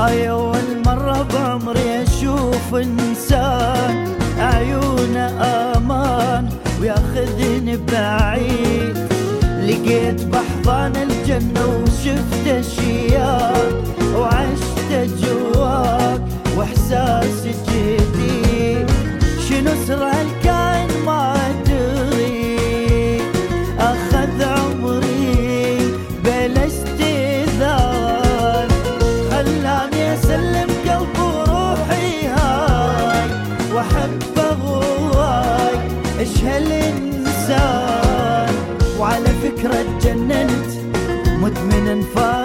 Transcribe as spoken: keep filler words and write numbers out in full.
هاي أول مرة بعمري أشوف إنسان عيونه أمان وياخذني بعيد. لقيت بحضان الجنة وشفت أشياء وعشت جواك وإحساس جديد. شنو سر هالكائن ما أدري، أخذ عمري بلا استئذان، خلاني أسلم قلبي وروحي هاي وأحب أغواي. إيش هالإنسان، وعلى فكرة تجننت مدمن انفاق